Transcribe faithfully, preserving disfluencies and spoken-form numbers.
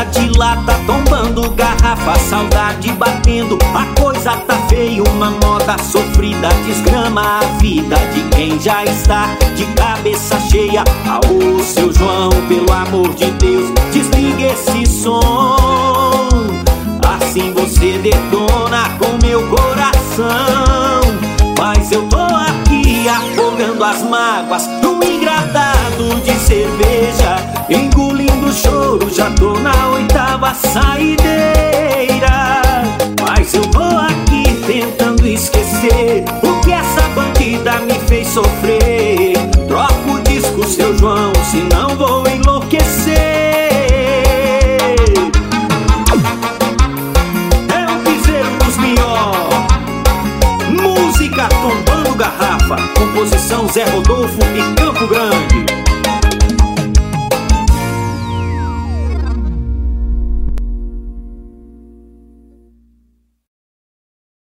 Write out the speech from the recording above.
Bebida de lata tombando garrafa, saudade batendo, a coisa tá feia, uma moda sofrida desgrama a vida de quem já está de cabeça cheia. Aô, seu João, pelo amor de Deus, desliga esse som, assim você detona com meu coração. Mas eu tô aqui afogando as mágoas num engradado de cerveja, engolindo o choro, já tô na oitava saideira. Mas eu tô aqui tentando esquecer o que essa bandida me fez sofrer. Troca o disco, seu João, senão vou enlouquecer. É o piseiro dos mió, música tombando garrafa, composição Zé Rodolfo e